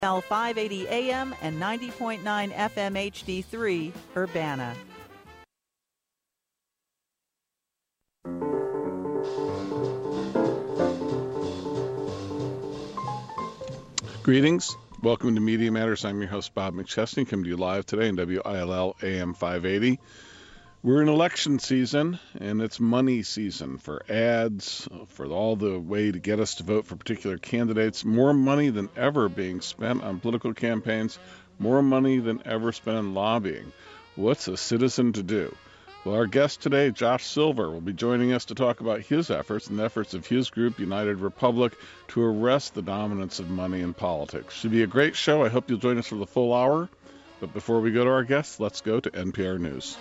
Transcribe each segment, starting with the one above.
L580 AM and 90.9 FM HD3, Urbana. Greetings. Welcome to Media Matters. I'm your host, Bob McChesney, coming to you live today on WILL AM 580. We're in election season, and it's money season for ads, for all the way to get us to vote for particular candidates. More money than ever being spent on political campaigns, more money than ever spent on lobbying. What's a citizen to do? Well, our guest today, Josh Silver, will be joining us to talk about his efforts and the efforts of his group, United Republic, to arrest the dominance of money in politics. Should be a great show. I hope you'll join us for the full hour. But before we go to our guests, let's go to NPR News.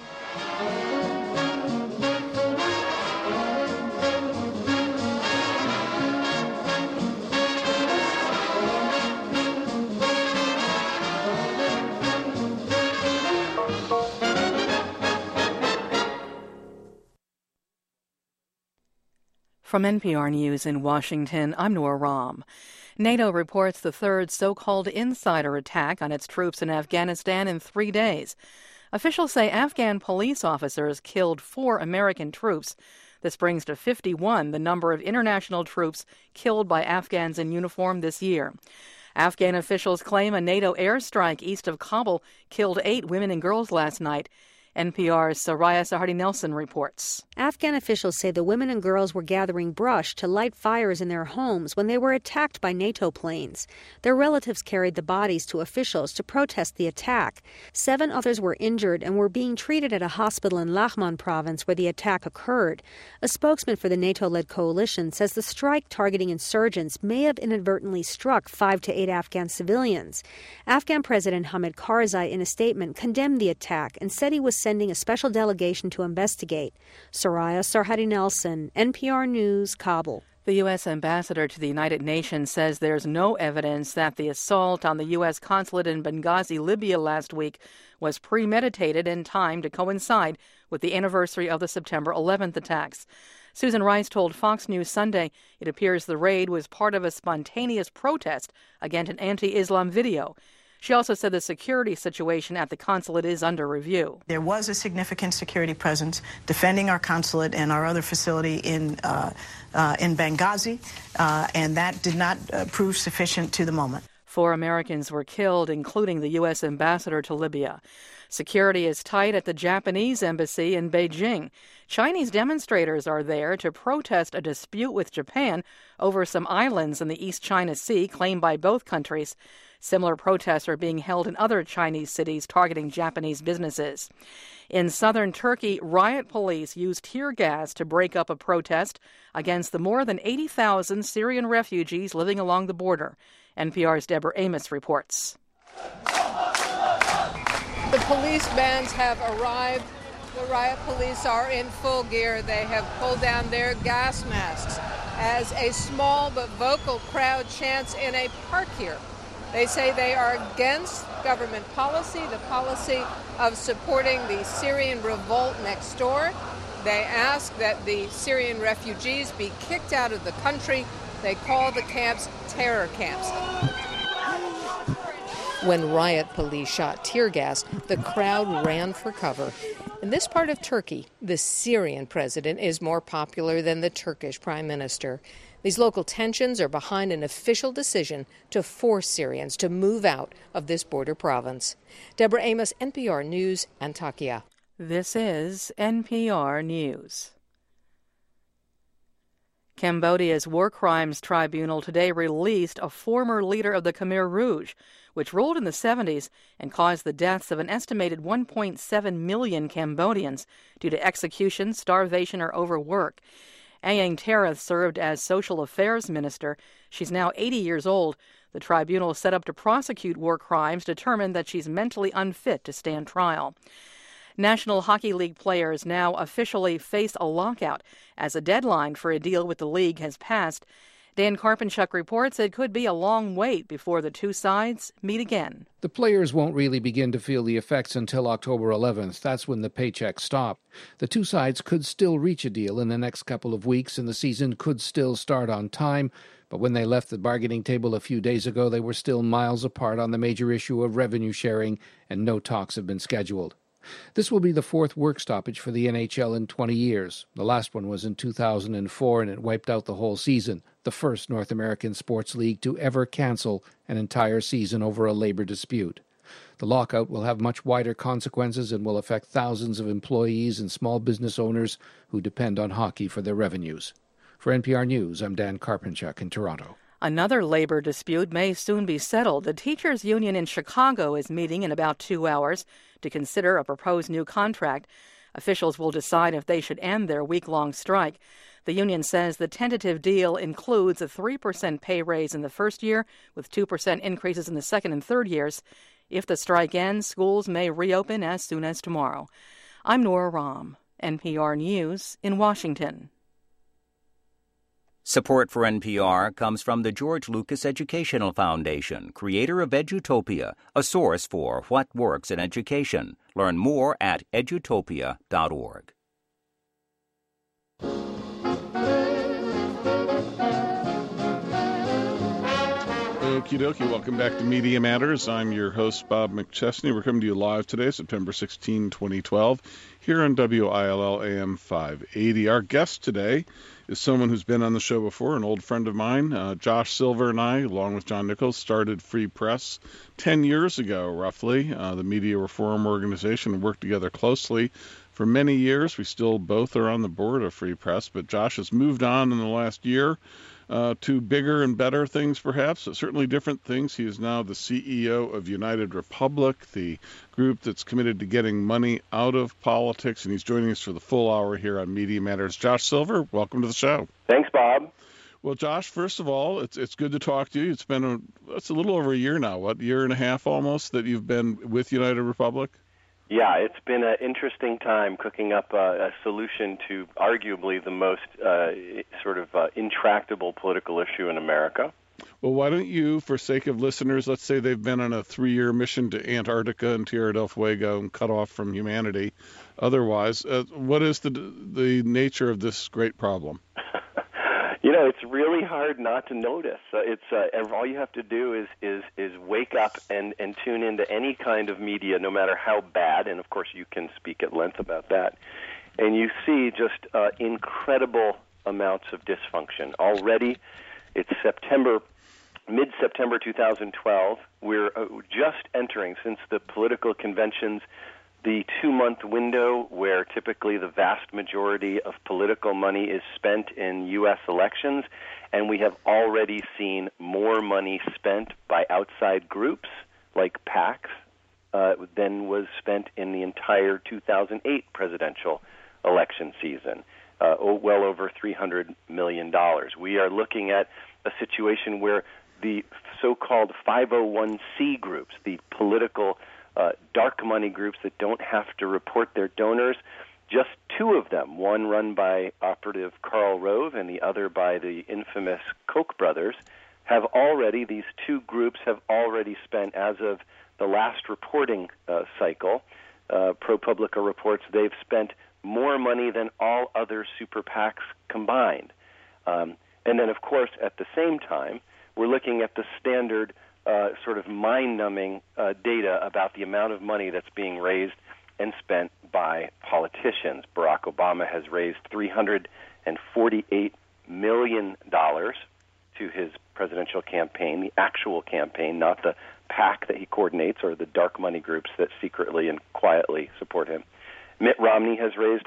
From NPR News in Washington, I'm Nora Rahm. NATO reports the third so-called insider attack on its troops in Afghanistan in 3 days. Officials say Afghan police officers killed 4 American troops. This brings to 51 the number of international troops killed by Afghans in uniform this year. Afghan officials claim a NATO airstrike east of Kabul killed 8 women and girls last night. NPR's Soraya Sarhadi-Nelson reports. Afghan officials say the women and girls were gathering brush to light fires in their homes when they were attacked by NATO planes. Their relatives carried the bodies to officials to protest the attack. 7 others were injured and were being treated at a hospital in Laghman province where the attack occurred. A spokesman for the NATO-led coalition says the strike targeting insurgents may have inadvertently struck 5 to 8 Afghan civilians. Afghan President Hamid Karzai, in a statement, condemned the attack and said he was sending a special delegation to investigate. Soraya Sarhadi-Nelson, NPR News, Kabul. The U.S. ambassador to the United Nations says there's no evidence that the assault on the U.S. consulate in Benghazi, Libya last week was premeditated and timed to coincide with the anniversary of the September 11th attacks. Susan Rice told Fox News Sunday it appears the raid was part of a spontaneous protest against an anti-Islam video. She also said the security situation at the consulate is under review. There was a significant security presence defending our consulate and our other facility in Benghazi, and that did not prove sufficient to the moment. 4 Americans were killed, including the U.S. ambassador to Libya. Security is tight at the Japanese embassy in Beijing. Chinese demonstrators are there to protest a dispute with Japan over some islands in the East China Sea claimed by both countries. Similar protests are being held in other Chinese cities targeting Japanese businesses. In southern Turkey, riot police used tear gas to break up a protest against the more than 80,000 Syrian refugees living along the border. NPR's Deborah Amos reports. The police bands have arrived. The riot police are in full gear. They have pulled down their gas masks as a small but vocal crowd chants in a park here. They say they are against government policy, the policy of supporting the Syrian revolt next door. They ask that the Syrian refugees be kicked out of the country. They call the camps terror camps. When riot police shot tear gas, the crowd ran for cover. In this part of Turkey, the Syrian president is more popular than the Turkish prime minister. These local tensions are behind an official decision to force Syrians to move out of this border province. Deborah Amos, NPR News, Antakya. This is NPR News. Cambodia's War Crimes Tribunal today released a former leader of the Khmer Rouge, which ruled in the 70s and caused the deaths of an estimated 1.7 million Cambodians due to execution, starvation, or overwork. Ayang Tereth served as Social Affairs Minister. She's now 80 years old. The tribunal set up to prosecute war crimes determined that she's mentally unfit to stand trial. National Hockey League players now officially face a lockout as a deadline for a deal with the league has passed. Dan Karpenchuk reports it could be a long wait before the two sides meet again. The players won't really begin to feel the effects until October 11th. That's when the paychecks stop. The two sides could still reach a deal in the next couple of weeks, and the season could still start on time. But when they left the bargaining table a few days ago, they were still miles apart on the major issue of revenue sharing, and no talks have been scheduled. This will be the fourth work stoppage for the NHL in 20 years. The last one was in 2004, and it wiped out the whole season, the first North American sports league to ever cancel an entire season over a labor dispute. The lockout will have much wider consequences and will affect thousands of employees and small business owners who depend on hockey for their revenues. For NPR News, I'm Dan Karpenchuk in Toronto. Another labor dispute may soon be settled. The teachers' union in Chicago is meeting in about 2 hours to consider a proposed new contract. Officials will decide if they should end their week-long strike. The union says the tentative deal includes a 3% pay raise in the first year, with 2% increases in the second and third years. If the strike ends, schools may reopen as soon as tomorrow. I'm Nora Rahm, NPR News in Washington. Support for NPR comes from the George Lucas Educational Foundation, creator of Edutopia, a source for what works in education. Learn more at edutopia.org. Okie dokie, welcome back to Media Matters. I'm your host, Bob McChesney. We're coming to you live today, September 16, 2012, here on WILL AM 580. Our guest today is someone who's been on the show before, an old friend of mine. Josh Silver and I, along with John Nichols, started Free Press 10 years ago, roughly, the media reform organization, and worked together closely for many years. We still both are on the board of Free Press, but Josh has moved on in the last year to bigger and better things, perhaps, but certainly different things. He is now the CEO of United Republic, the group that's committed to getting money out of politics, and he's joining us for the full hour here on Media Matters. Josh Silver, welcome to the show. Thanks, Bob. Well, Josh, first of all, it's good to talk to you. It's been a little over a year now, year and a half almost, that you've been with United Republic? Yeah, it's been an interesting time cooking up a solution to arguably the most intractable political issue in America. Well, why don't you, for sake of listeners, let's say they've been on a 3-year mission to Antarctica and Tierra del Fuego and cut off from humanity. Otherwise, what is the nature of this great problem? It's really hard not to notice. All you have to do is wake up and tune into any kind of media, no matter how bad, and of course you can speak at length about that, and you see just incredible amounts of dysfunction. Already, it's mid-September 2012. We're just entering, since the political conventions, the 2-month window where typically the vast majority of political money is spent in U.S. elections, and we have already seen more money spent by outside groups like PACs than was spent in the entire 2008 presidential election season, well over $300 million. We are looking at a situation where the so-called 501c groups, the political dark money groups that don't have to report their donors, just 2 of them, one run by Operative Karl Rove and the other by the infamous Koch brothers, these 2 groups have already spent, as of the last reporting cycle, ProPublica reports they've spent more money than all other super PACs combined. And then, of course, at the same time, we're looking at the standard mind-numbing data about the amount of money that's being raised and spent by politicians. Barack Obama has raised $348 million to his presidential campaign, the actual campaign, not the PAC that he coordinates or the dark money groups that secretly and quietly support him. Mitt Romney has raised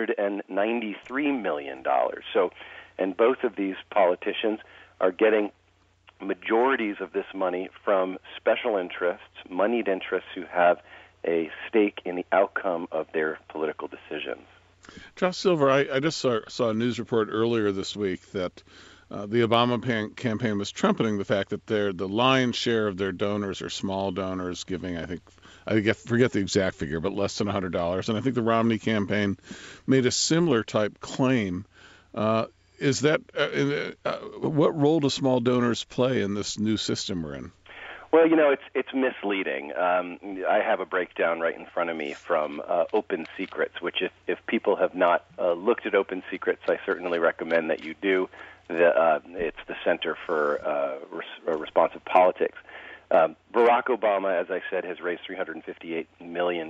$193 million. And both of these politicians are getting majorities of this money from special interests, moneyed interests who have a stake in the outcome of their political decisions. Josh Silver, I just saw a news report earlier this week that the Obama campaign was trumpeting the fact that the lion's share of their donors are small donors, giving, I forget the exact figure, but less than $100. And I think the Romney campaign made a similar type claim. Is that what role do small donors play in this new system we're in? Well, it's misleading. I have a breakdown right in front of me from Open Secrets, which if people have not looked at Open Secrets, I certainly recommend that you do. It's the Center for Responsive Politics. Barack Obama, as I said, has raised $358 million.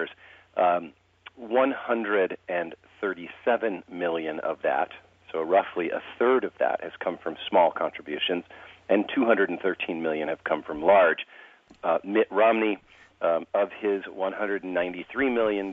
$137 million of that, so roughly a third of that, has come from small contributions, and $213 million have come from large. Mitt Romney, of his $193 million,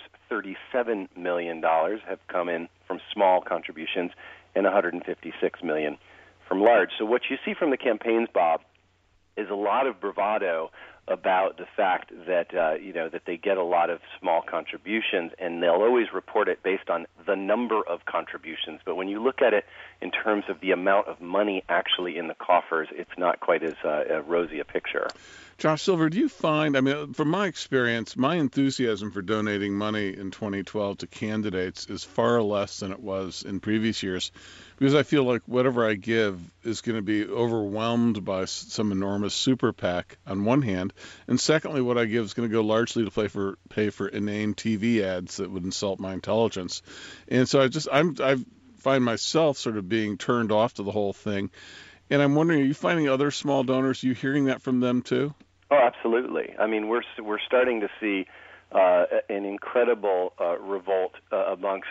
$37 million have come in from small contributions, and $156 million from large. So what you see from the campaigns, Bob, is a lot of bravado about the fact that that they get a lot of small contributions, and they'll always report it based on the number of contributions. But when you look at it in terms of the amount of money actually in the coffers, it's not quite as rosy a picture. Josh Silver, do you find, from my experience, my enthusiasm for donating money in 2012 to candidates is far less than it was in previous years, because I feel like whatever I give is going to be overwhelmed by some enormous super PAC on one hand, and secondly, what I give is going to go largely to pay for inane TV ads that would insult my intelligence. And so I find myself sort of being turned off to the whole thing. And I'm wondering, are you finding other small donors? Are you hearing that from them too? Oh, absolutely. I mean, we're starting to see an incredible revolt amongst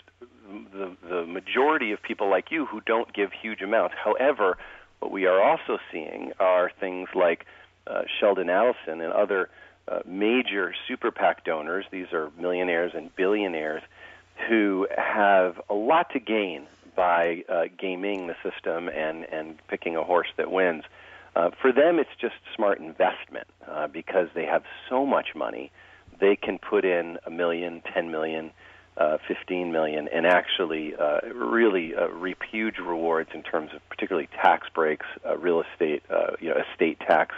the majority of people like you who don't give huge amounts. However, what we are also seeing are things like Sheldon Adelson and other major super PAC donors. These are millionaires and billionaires who have a lot to gain by gaming the system and picking a horse that wins. For them, it's just smart investment because they have so much money. They can put in $1 million, $10 million, $15 million, and actually really reap huge rewards in terms of particularly tax breaks, real estate, estate tax,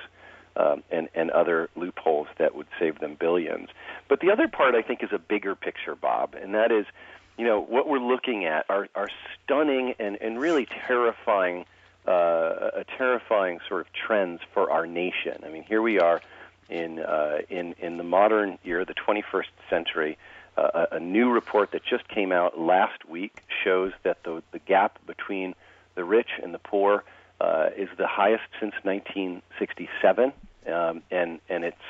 and other loopholes that would save them billions. But the other part, I think, is a bigger picture, Bob, and that is, what we're looking at are stunning and really terrifying sort of trends for our nation. I mean, here we are in the modern year, the 21st century. A new report that just came out last week shows that the gap between the rich and the poor is the highest since 1967, and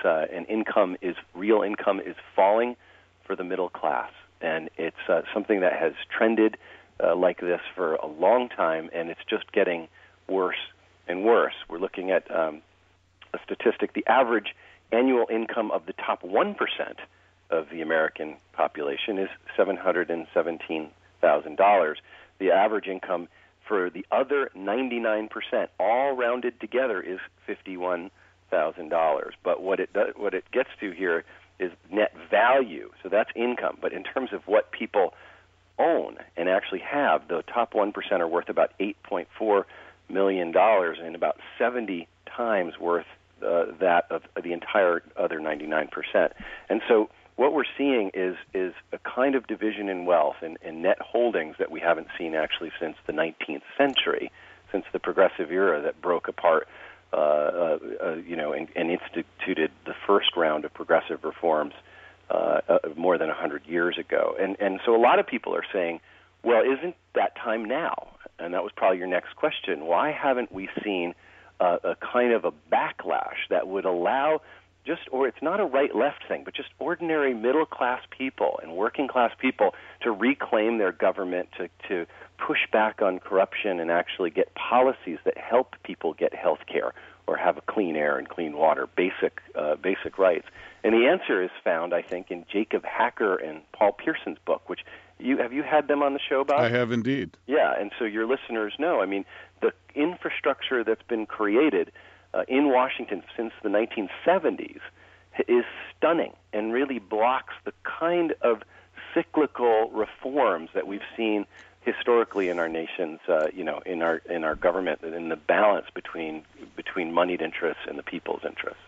real income is falling for the middle class, and it's something that has trended like this for a long time, and it's just getting worse and worse. We're looking at a statistic. The average annual income of the top 1% of the American population is $717,000. The average income for the other 99%, all rounded together, is $51,000. But what it gets to here is net value. So that's income. But in terms of what people own and actually have, the top 1% are worth about $8.4 million, and about 70 times worth that of the entire other 99%. And so what we're seeing is a kind of division in wealth and net holdings that we haven't seen actually since the 19th century, since the Progressive era that broke apart, and instituted the first round of progressive reforms more than 100 years ago. And so a lot of people are saying, well, isn't that time now? And that was probably your next question. Why haven't we seen a kind of a backlash that would allow or it's not a right-left thing, but just ordinary middle-class people and working-class people to reclaim their government, to push back on corruption and actually get policies that help people get health care or have a clean air and clean water, basic rights? And the answer is found, I think, in Jacob Hacker and Paul Pearson's book, which have you had them on the show, Bob? I have indeed. Yeah, and so your listeners know. I mean, the infrastructure that's been created in Washington since the 1970s is stunning and really blocks the kind of cyclical reforms that we've seen historically in our nation's, in our government, in the balance between moneyed interests and the people's interests.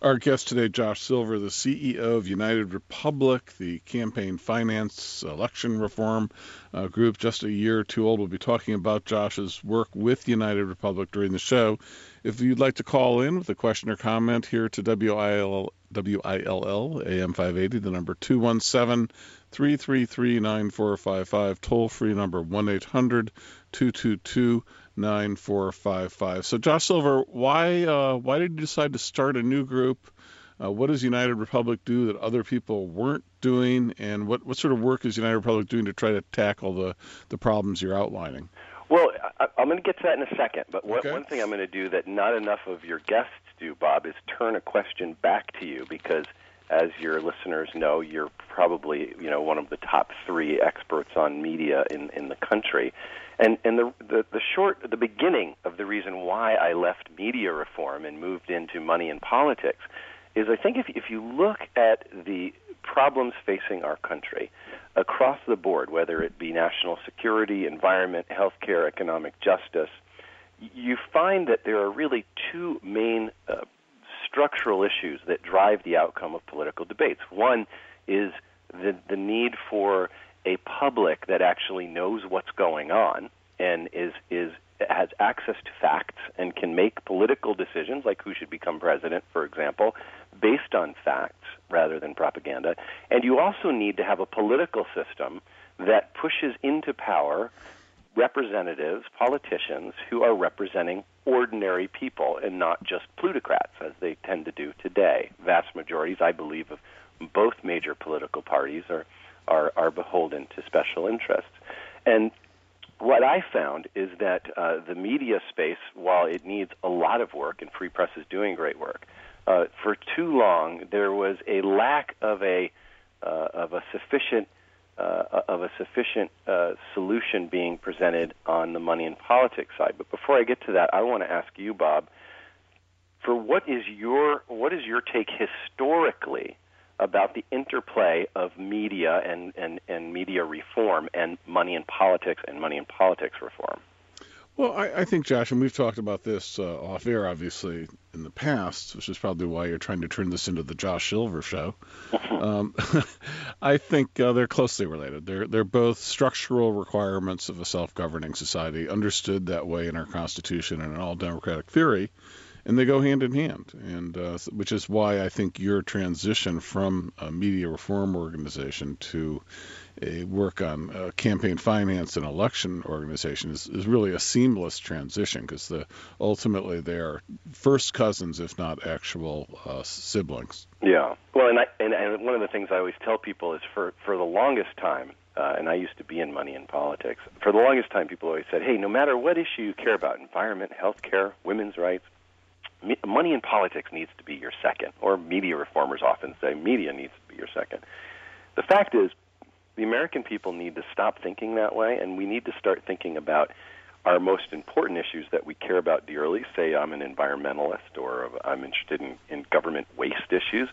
Our guest today, Josh Silver, the CEO of United Republic, the campaign finance election reform group, just a year or two old. We'll be talking about Josh's work with United Republic during the show. If you'd like to call in with a question or comment here to WILL AM 580, the number 217-333-9455, toll-free number 1-800-222-9455. So, Josh Silver, why did you decide to start a new group? What does United Republic do that other people weren't doing? And what sort of work is United Republic doing to try to tackle the problems you're outlining? Well, I'm going to get to that in a second, but one thing I'm going to do that not enough of your guests do, Bob, is turn a question back to you, because as your listeners know, you're probably one of the top 3 experts on media in the country. And the beginning of the reason why I left media reform and moved into money and politics is I think if you look at the problems facing our country across the board, whether it be national security, environment, healthcare, economic justice, you find that there are really 2 main structural issues that drive the outcome of political debates. One is the need for a public that actually knows what's going on and has access to facts and can make political decisions, like who should become president, for example, based on facts rather than propaganda. And you also need to have a political system that pushes into power representatives, politicians who are representing ordinary people and not just plutocrats, as they tend to do today. Vast majorities, I believe, of both major political parties are beholden to special interests. And what I found is that the media space, while it needs a lot of work, and Free Press is doing great work, for too long there was a lack of a sufficient solution being presented on the money and politics side. But before I get to that, I want to ask you, Bob, for what is your take historically about the interplay of media and media reform and money and politics reform? Well, I think, Josh, and we've talked about this off air, obviously, in the past, which is probably why you're trying to turn this into the Josh Silver show. I think they're closely related. They're both structural requirements of a self-governing society, understood that way in our Constitution and in all democratic theory, and they go hand in hand, and which is why I think your transition from a media reform organization to a work on campaign finance and election organization is really a seamless transition, because ultimately they are first cousins, if not actual siblings. Yeah. Well, and one of the things I always tell people is for the longest time, and I used to be in money and politics, for the longest time people always said, hey, no matter what issue you care about, environment, healthcare, women's rights, money and politics needs to be your second, or media reformers often say media needs to be your second. The fact is, the American people need to stop thinking that way, and we need to start thinking about our most important issues that we care about dearly. Say I'm an environmentalist, or I'm interested in government waste issues.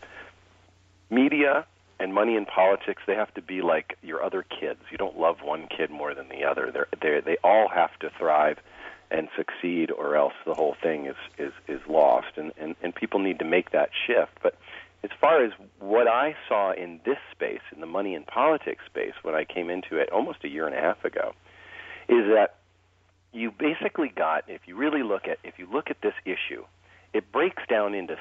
Media and money and politics, they have to be like your other kids. You don't love one kid more than the other. They all have to thrive and succeed, or else the whole thing is lost. And people need to make that shift. But as far as what I saw in this space, in the money and politics space, when I came into it almost a year and a half ago, is that you basically got, if you look at this issue, it breaks down into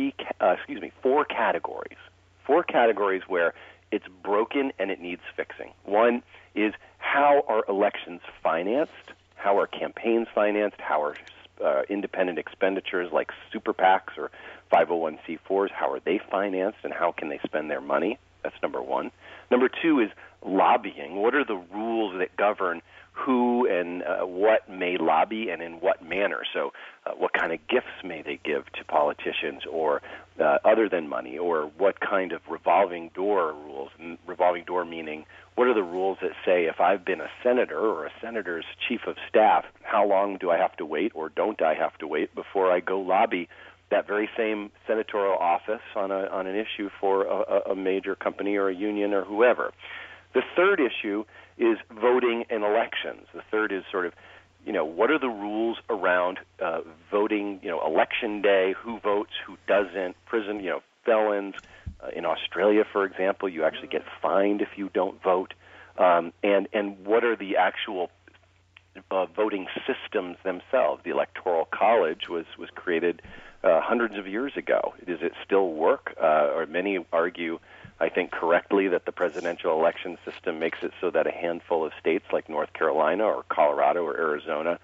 four categories. 4 categories where it's broken and it needs fixing. One is, how are elections financed? How are campaigns financed? How are independent expenditures like super PACs or 501c4s, how are they financed, and how can they spend their money? That's number 1. Number 2 is lobbying. What are the rules that govern who and what may lobby and in what manner? So what kind of gifts may they give to politicians, or other than money, or what kind of revolving door rules? And revolving door meaning, what are the rules that say if I've been a senator or a senator's chief of staff, how long do I have to wait, or don't I have to wait before I go lobby that very same senatorial office on an issue for a major company or a union or whoever? The third issue is voting in elections. The third is sort of, what are the rules around voting, election day, who votes, who doesn't, prison, felons. In Australia, for example, you actually get fined if you don't vote. And what are the actual voting systems themselves? The Electoral College was created hundreds of years ago. Does it still work? Or many argue, I think correctly, that the presidential election system makes it so that a handful of states like North Carolina or Colorado or Arizona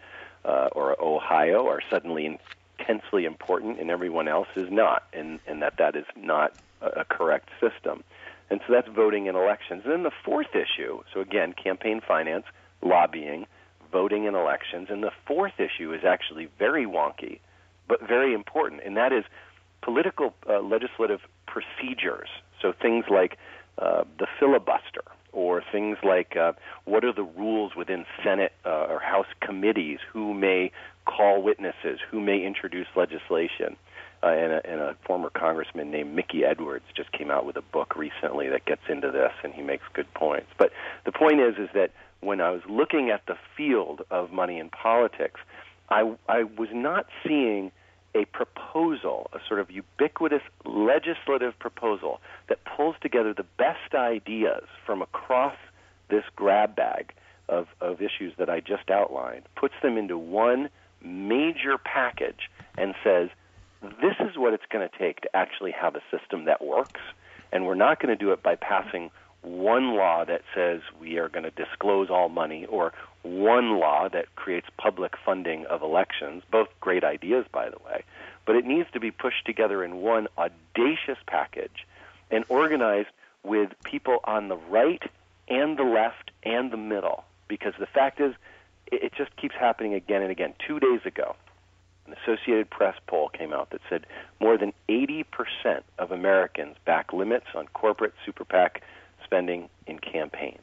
or Ohio are suddenly intensely important and everyone else is not, and that is not a correct system. And so that's voting in elections. And then the fourth issue, so again, campaign finance, lobbying, voting in elections. And the fourth issue is actually very wonky, but very important, and that is political legislative procedures. So things like the filibuster, or things like what are the rules within Senate or House committees, who may call witnesses, who may introduce legislation. And a former congressman named Mickey Edwards just came out with a book recently that gets into this, and he makes good points. But the point is that when I was looking at the field of money in politics, I was not seeing a proposal, a sort of ubiquitous legislative proposal that pulls together the best ideas from across this grab bag of issues that I just outlined, puts them into one major package and says, this is what it's going to take to actually have a system that works, and we're not going to do it by passing one law that says we are going to disclose all money, or one law that creates public funding of elections, both great ideas, by the way, but it needs to be pushed together in one audacious package and organized with people on the right and the left and the middle, because the fact is it just keeps happening again and again. 2 days ago, an Associated Press poll came out that said more than 80% of Americans back limits on corporate super PAC spending in campaigns,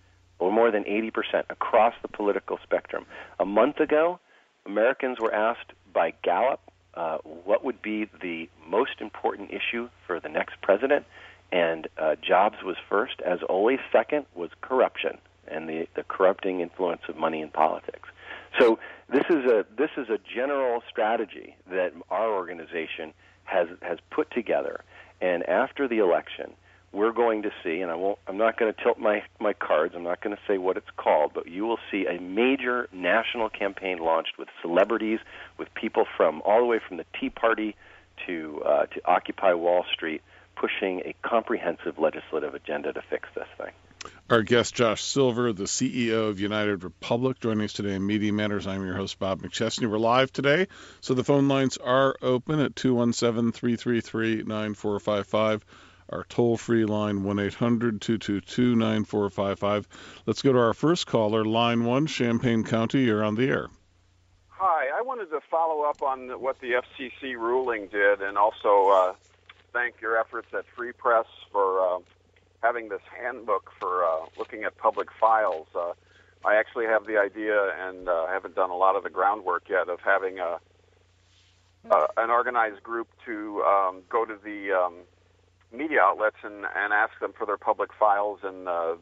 or more than 80% across the political spectrum. A month ago, Americans were asked by Gallup what would be the most important issue for the next president, and jobs was first. As always, second was corruption and the corrupting influence of money in politics. So this is a general strategy that our organization has put together, and after the election, we're going to see, and I'm not going to tilt my cards, I'm not going to say what it's called, but you will see a major national campaign launched with celebrities, with people from all the way from the Tea Party to Occupy Wall Street, pushing a comprehensive legislative agenda to fix this thing. Our guest, Josh Silver, the CEO of United Republic, joining us today in Media Matters. I'm your host, Bob McChesney. We're live today, so the phone lines are open at 217-333-9455. Our toll-free line, 1-800-222-9455. Let's go to our first caller, line 1, Champaign County. You're on the air. Hi. I wanted to follow up on what the FCC ruling did, and also thank your efforts at Free Press for having this handbook for looking at public files. I actually have the idea, and haven't done a lot of the groundwork yet, of having an organized group to go to the media outlets and ask them for their public files, and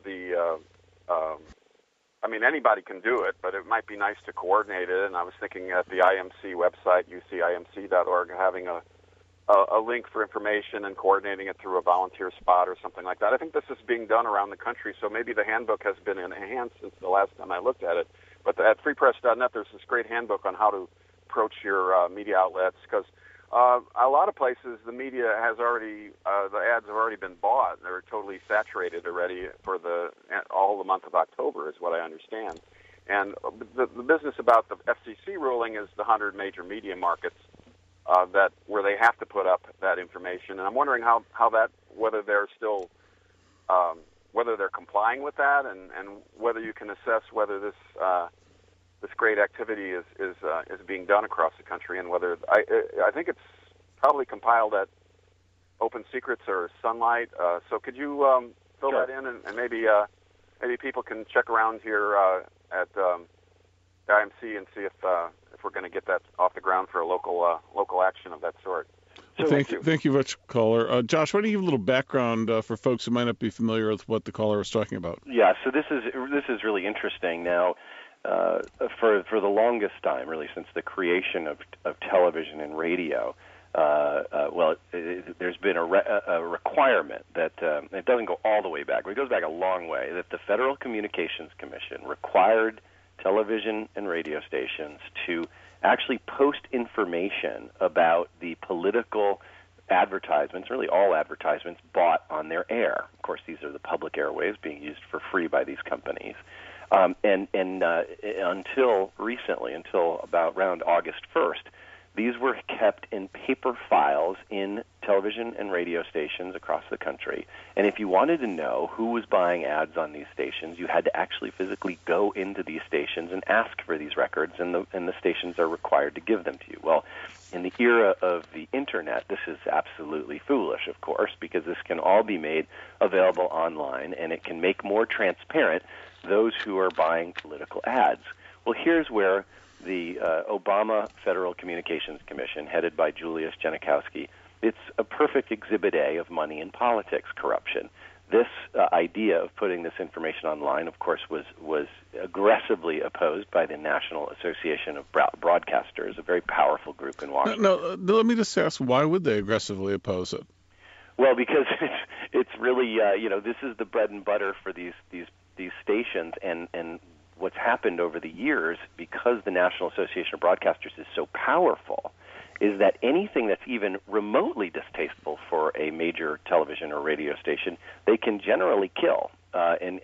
I mean, anybody can do it, but it might be nice to coordinate it. And I was thinking at the IMC website, ucimc.org, having a link for information and coordinating it through a volunteer spot or something like that. I think this is being done around the country, so maybe the handbook has been enhanced since the last time I looked at it. But at freepress.net, there's this great handbook on how to approach your media outlets, because a lot of places the media has already, the ads have already been bought. They're totally saturated already for all the month of October, is what I understand. And the business about the FCC ruling is the 100 major media markets where they have to put up that information. And I'm wondering whether they're still, whether they're complying with that, and whether you can assess whether this great activity is being done across the country, and whether I think it's probably compiled at Open Secrets or Sunlight. So could you fill Sure. that in, and maybe people can check around here at IMC and see if we're going to get that off the ground for a local action of that sort. So thank you much, caller. Josh, why don't you give a little background for folks who might not be familiar with what the caller was talking about? Yeah, so this is really interesting. Now, for the longest time, really since the creation of television and radio, there's been a requirement that it doesn't go all the way back, but it goes back a long way, that the Federal Communications Commission required television and radio stations to actually post information about the political advertisements, really all advertisements, bought on their air. Of course, these are the public airwaves being used for free by these companies. Until recently, until about around August 1st, these were kept in paper files in television and radio stations across the country. And if you wanted to know who was buying ads on these stations, you had to actually physically go into these stations and ask for these records, and the stations are required to give them to you. Well, in the era of the Internet, this is absolutely foolish, of course, because this can all be made available online, and it can make more transparent those who are buying political ads. Well, here's where the Obama Federal Communications Commission, headed by Julius Genachowski, it's a perfect exhibit A of money in politics corruption. This idea of putting this information online, of course, was aggressively opposed by the National Association of Broadcasters, a very powerful group in Washington. No, let me just ask, why would they aggressively oppose it? Well, because it's really, this is the bread and butter for these stations, and what's happened over the years, because the National Association of Broadcasters is so powerful, is that anything that's even remotely distasteful for a major television or radio station, they can generally kill and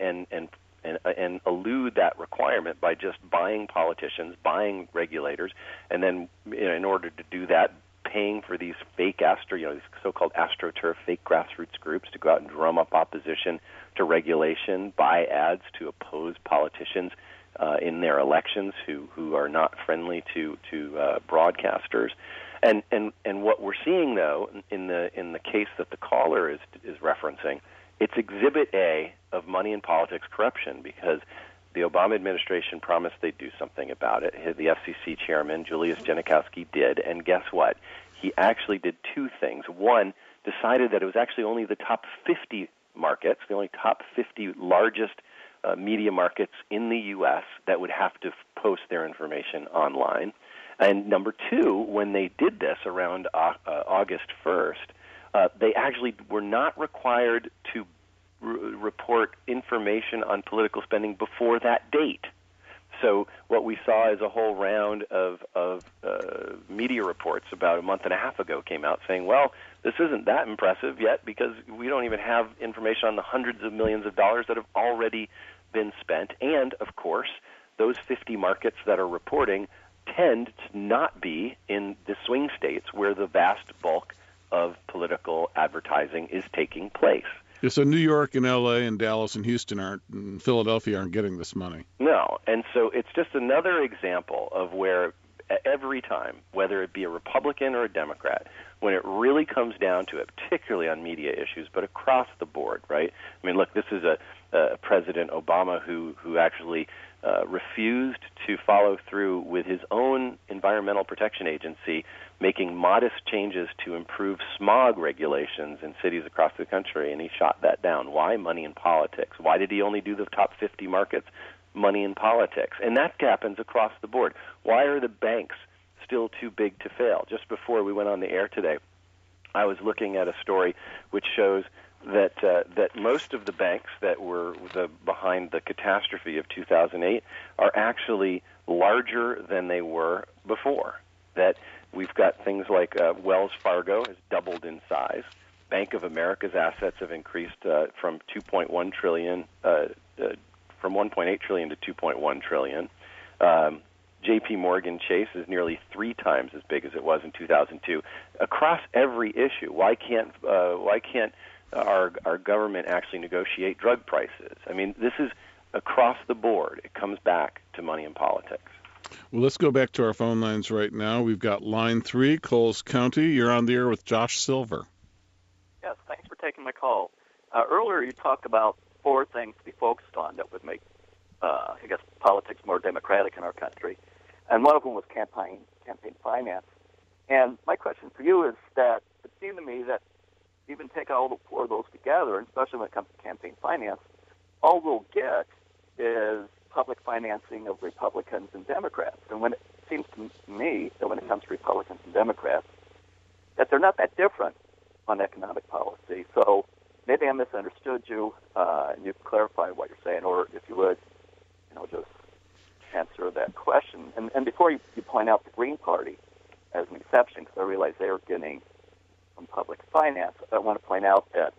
elude that requirement by just buying politicians, buying regulators, and then in order to do that, paying for these fake these so-called AstroTurf fake grassroots groups to go out and drum up opposition to regulation, buy ads to oppose politicians in their elections who are not friendly to broadcasters. And what we're seeing, though, in the case that the caller is referencing, it's Exhibit A of money in politics corruption, because the Obama administration promised they'd do something about it. The FCC chairman, Julius Genachowski, did, and guess what? He actually did two things. One, decided that it was actually only the top 50 markets, the only top 50 largest media markets in the U.S. that would have to post their information online. And number two, when they did this around August 1st, they actually were not required to report information on political spending before that date. So what we saw is a whole round of media reports about a month and a half ago came out saying, well, this isn't that impressive yet because we don't even have information on the hundreds of millions of dollars that have already been spent. And, of course, those 50 markets that are reporting tend to not be in the swing states where the vast bulk of political advertising is taking place. Yeah, so New York and L.A. and Dallas and Houston and Philadelphia aren't getting this money. No, and so it's just another example of where every time, whether it be a Republican or a Democrat, when it really comes down to it, particularly on media issues, but across the board, right? I mean, look, this is a President Obama who actually refused to follow through with his own Environmental Protection Agency making modest changes to improve smog regulations in cities across the country, and he shot that down. Why? Money in politics. Why did he only do the top 50 markets? Money in politics. And that happens across the board. Why are the banks still too big to fail? Just before we went on the air today, I was looking at a story which shows that most of the banks that were behind the catastrophe of 2008 are actually larger than they were before. That we've got things like Wells Fargo has doubled in size. Bank of America's assets have increased from 2.1 trillion, from 1.8 trillion to 2.1 trillion. J.P. Morgan Chase is nearly 3 times as big as it was in 2002. Across every issue, why can't our government actually negotiate drug prices? I mean, this is across the board. It comes back to money in politics. Well, let's go back to our phone lines right now. We've got line 3, Coles County. You're on the air with Josh Silver. Yes, thanks for taking my call. Earlier you talked about 4 things to be focused on that would make, politics more democratic in our country. And one of them was campaign finance. And my question for you is that it seemed to me that even take all the 4 of those together, and especially when it comes to campaign finance, all we'll get is public financing of Republicans and Democrats. And when it seems to me that when it comes to Republicans and Democrats, that they're not that different on economic policy. So maybe I misunderstood you, and you can clarify what you're saying, or if you would, just answer that question. And before you point out the Green Party as an exception, because I realize they are getting some public finance, I want to point out that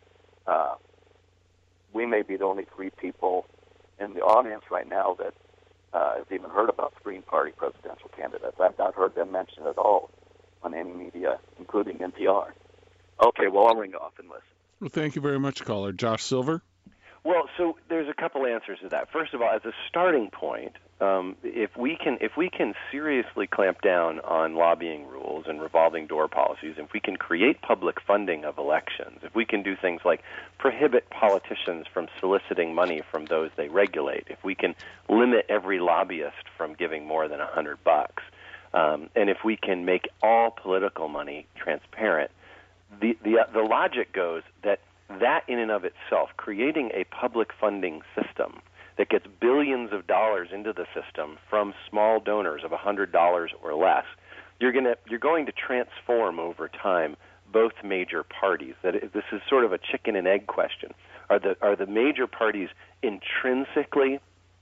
we may be the only 3 people in the audience right now that has even heard about the Green Party presidential candidates. I've not heard them mentioned at all on any media, including NPR. Okay, well, I'll ring off and listen. Well, thank you very much, caller. Josh Silver? Well, so there's a couple answers to that. First of all, as a starting point, if we can seriously clamp down on lobbying rules and revolving door policies, if we can create public funding of elections, if we can do things like prohibit politicians from soliciting money from those they regulate, if we can limit every lobbyist from giving more than $100, and if we can make all political money transparent, the logic goes that in and of itself, creating a public funding system that gets billions of dollars into the system from small donors of $100 or less, you're going to transform over time both major parties. This is sort of a chicken and egg question. Are the major parties intrinsically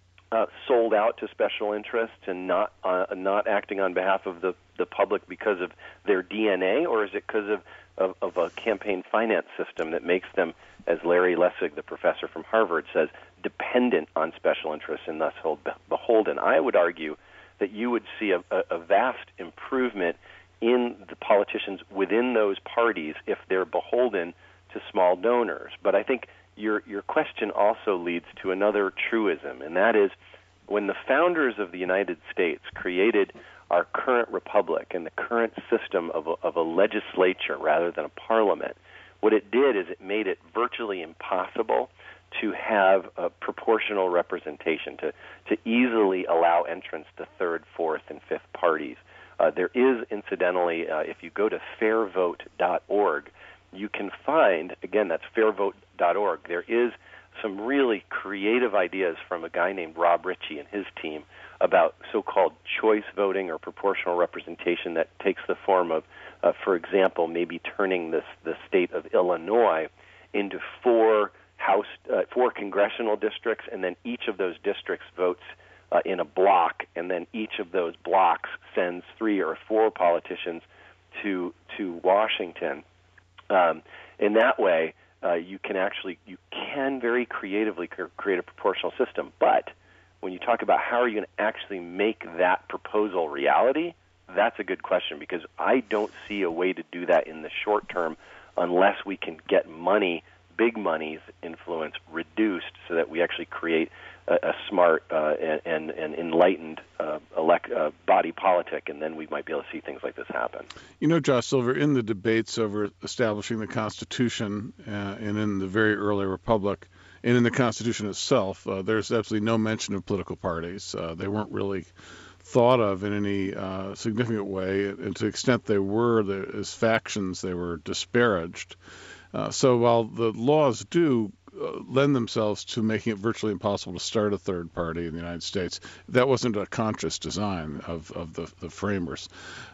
sold out to special interests and not acting on behalf of the public because of their DNA, or is it because of a campaign finance system that makes them, as Larry Lessig, the professor from Harvard, says, dependent on special interests and thus beholden? I would argue that you would see a vast improvement in the politicians within those parties if they're beholden to small donors. But I think your question also leads to another truism, and that is when the founders of the United States created our current republic and the current system of a legislature rather than a parliament, what it did is it made it virtually impossible to have a proportional representation, to easily allow entrance to third, fourth, and fifth parties. There is, incidentally, if you go to fairvote.org, you can find, again, that's fairvote.org, there is some really creative ideas from a guy named Rob Ritchie and his team about so-called choice voting or proportional representation that takes the form of, for example, maybe turning the state of Illinois into four congressional districts, and then each of those districts votes in a block, and then each of those blocks sends 3 or 4 politicians to Washington. In that way, you can very creatively create a proportional system. But when you talk about how are you going to actually make that proposal reality, that's a good question, because I don't see a way to do that in the short term unless we can get big money's influence reduced so that we actually create a smart and enlightened body politic, and then we might be able to see things like this happen. Josh Silver, in the debates over establishing the Constitution and in the very early Republic and in the Constitution itself, there's absolutely no mention of political parties. They weren't really thought of in any significant way, and to the extent they were, as factions, they were disparaged. So while the laws do lend themselves to making it virtually impossible to start a third party in the United States, that wasn't a conscious design of the framers.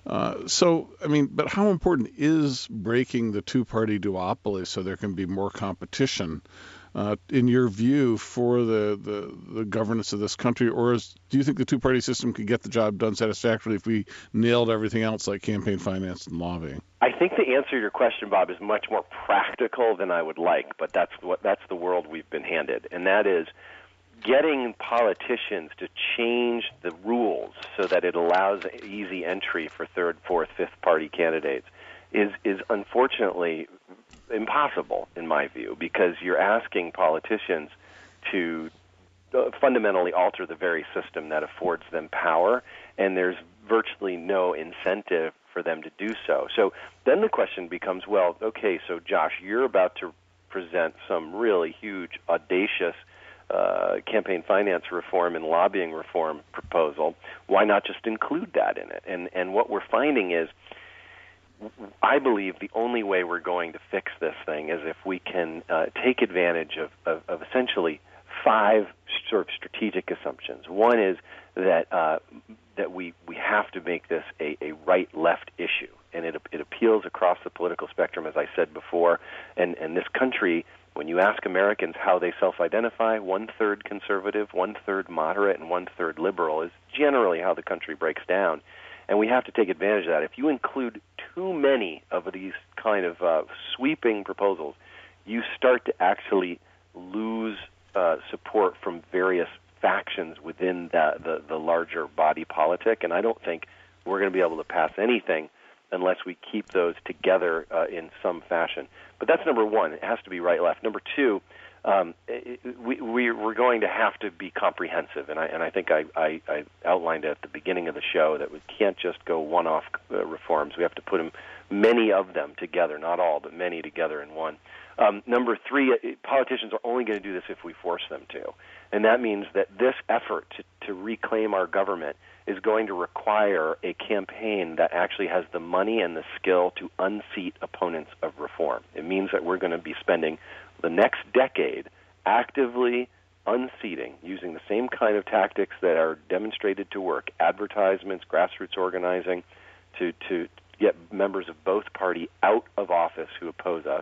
But how important is breaking the two-party duopoly so there can be more competition, in your view, for the governance of this country? Or do you think the two-party system could get the job done satisfactorily if we nailed everything else like campaign finance and lobbying? I think the answer to your question, Bob, is much more practical than I would like, but that's the world we've been handed, and that is getting politicians to change the rules so that it allows easy entry for third, fourth, fifth party candidates is unfortunately impossible in my view, because you're asking politicians to fundamentally alter the very system that affords them power, and there's virtually no incentive for them to do so. So then the question becomes, well, okay, so Josh, you're about to present some really huge, audacious campaign finance reform and lobbying reform proposal. Why not just include that in it? And what we're finding is, I believe the only way we're going to fix this thing is if we can take advantage of essentially 5 sort of strategic assumptions. One is that we have to make this a right-left issue, and it appeals across the political spectrum, as I said before. And this country, when you ask Americans how they self-identify, 1/3 conservative, 1/3 moderate, and 1/3 liberal is generally how the country breaks down. And we have to take advantage of that. If you include too many of these kind of sweeping proposals, you start to actually lose support from various factions within the larger body politic. And I don't think we're going to be able to pass anything unless we keep those together in some fashion. But that's number one. It has to be right-left. Number two, we're going to have to be comprehensive, and I think I outlined at the beginning of the show that we can't just go one-off reforms. We have to put many of them together, not all, but many together in one. Number three, politicians are only going to do this if we force them to, and that means that this effort to reclaim our government is going to require a campaign that actually has the money and the skill to unseat opponents of reform. It means that we're going to be spending the next decade actively unseating, using the same kind of tactics that are demonstrated to work, advertisements, grassroots organizing, to get members of both parties out of office who oppose us.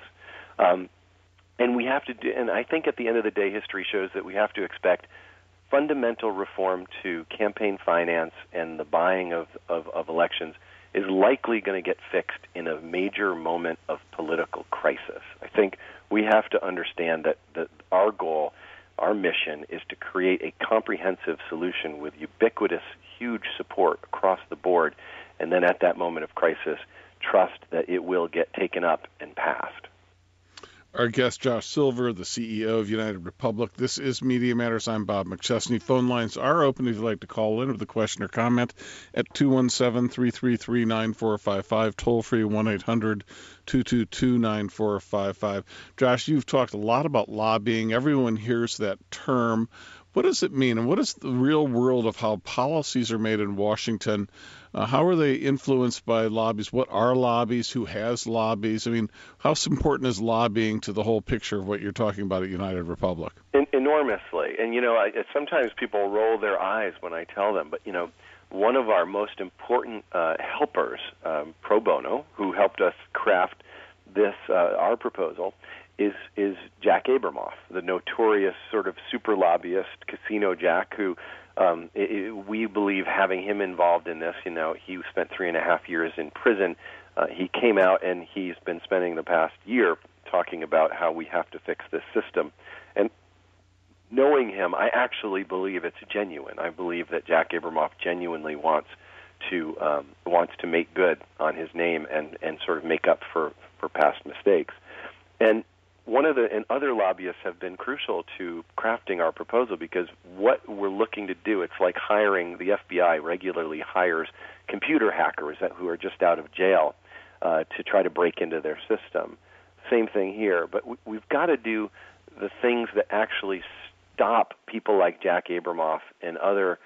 And we have to do, and I think at the end of the day, history shows that we have to expect fundamental reform to campaign finance and the buying of elections is likely going to get fixed in a major moment of political crisis. I think we have to understand that our goal, our mission, is to create a comprehensive solution with ubiquitous, huge support across the board, and then at that moment of crisis, trust that it will get taken up and passed. Our guest, Josh Silver, the CEO of United Republic. This is Media Matters. I'm Bob McChesney. Phone lines are open if you'd like to call in with a question or comment at 217-333-9455, toll-free 1-800-222-9455. Josh, you've talked a lot about lobbying. Everyone hears that term. What does it mean, and what is the real world of how policies are made in Washington? How are they influenced by lobbies? What are lobbies? Who has lobbies? I mean, how important is lobbying to the whole picture of what you're talking about at United Republic? Enormously. And, sometimes people roll their eyes when I tell them, but, one of our most important helpers, pro bono, who helped us craft this, our proposal, is Jack Abramoff, the notorious sort of super lobbyist, Casino Jack, who we believe having him involved in this, he spent 3.5 years in prison. He came out and he's been spending the past year talking about how we have to fix this system. And knowing him, I actually believe it's genuine. I believe that Jack Abramoff genuinely wants to make good on his name and sort of make up for past mistakes. And other lobbyists have been crucial to crafting our proposal, because what we're looking to do, it's like hiring, the FBI regularly hires computer hackers who are just out of jail to try to break into their system. Same thing here, but we've got to do the things that actually stop people like Jack Abramoff and other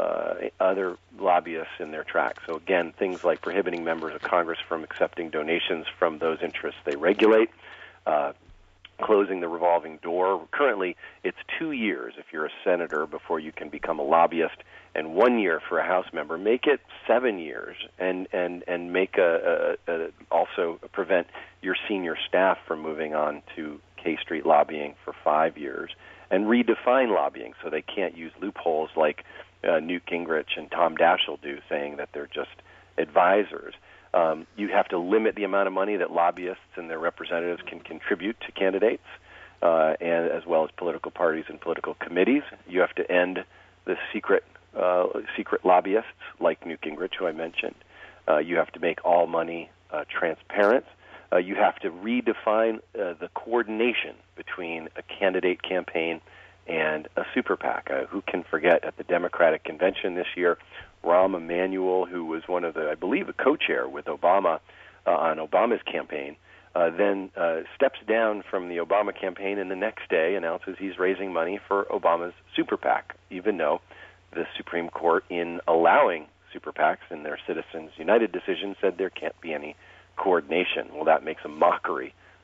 lobbyists in their tracks. So again, things like prohibiting members of Congress from accepting donations from those interests they regulate, closing the revolving door. Currently, it's 2 years if you're a senator before you can become a lobbyist, and 1 year for a House member. Make it 7 years, and make also prevent your senior staff from moving on to K Street lobbying for 5 years, and redefine lobbying so they can't use loopholes like Newt Gingrich and Tom Daschle do, saying that they're just advisors. You have to limit the amount of money that lobbyists and their representatives can contribute to candidates, and as well as political parties and political committees. You have to end the secret lobbyists like Newt Gingrich, who I mentioned. You have to make all money transparent. You have to redefine the coordination between a candidate campaign and a super PAC. Who can forget at the Democratic Convention this year, Rahm Emanuel, who was one of the, I believe, a co-chair with Obama on Obama's campaign, then steps down from the Obama campaign and the next day announces he's raising money for Obama's super PAC, even though the Supreme Court, in allowing super PACs in their Citizens United decision, said there can't be any coordination. Well, that makes a mockery